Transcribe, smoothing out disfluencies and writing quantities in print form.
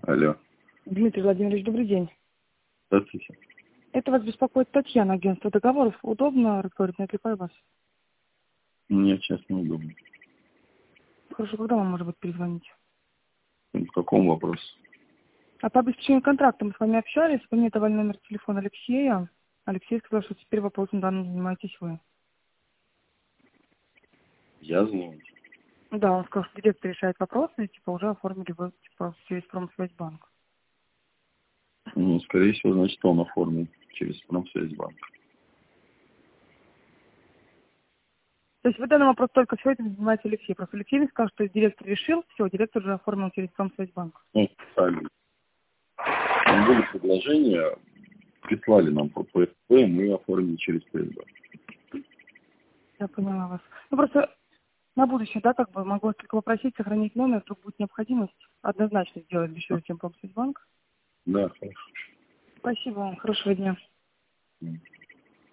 Алло. Дмитрий Владимирович, добрый день. Здравствуйте. Это вас беспокоит Татьяна, агентство договоров. Удобно разговаривать, не отвлекаю вас? Мне сейчас неудобно. Хорошо, когда вам, может быть, перезвонить? В каком вопросе? А по обеспечению контракта мы с вами общались, вы мне давали номер телефона Алексея. Алексей сказал, что теперь вопросом данным занимаетесь вы. Я знаю. Да, он сказал, что директор решает вопросы, и типа уже оформили вы через Промсвязьбанк. Ну, скорее всего, значит, он оформил через Промсвязьбанк. То есть вы данный вопрос только все этим занимаете Алексей. Просто Алексей мне сказал, что директор решил, все, директор уже оформил через Промсвязьбанк. Ну, писали. Там были предложения, прислали нам по ПСП, мы оформили через ПСБ. Я поняла вас. Ну просто на будущее, да, как бы могу вас только попросить сохранить номер, вдруг будет необходимость однозначно сделать дешевле, чем Промсвязьбанк. Да, хорошо. Спасибо вам. Хорошего дня.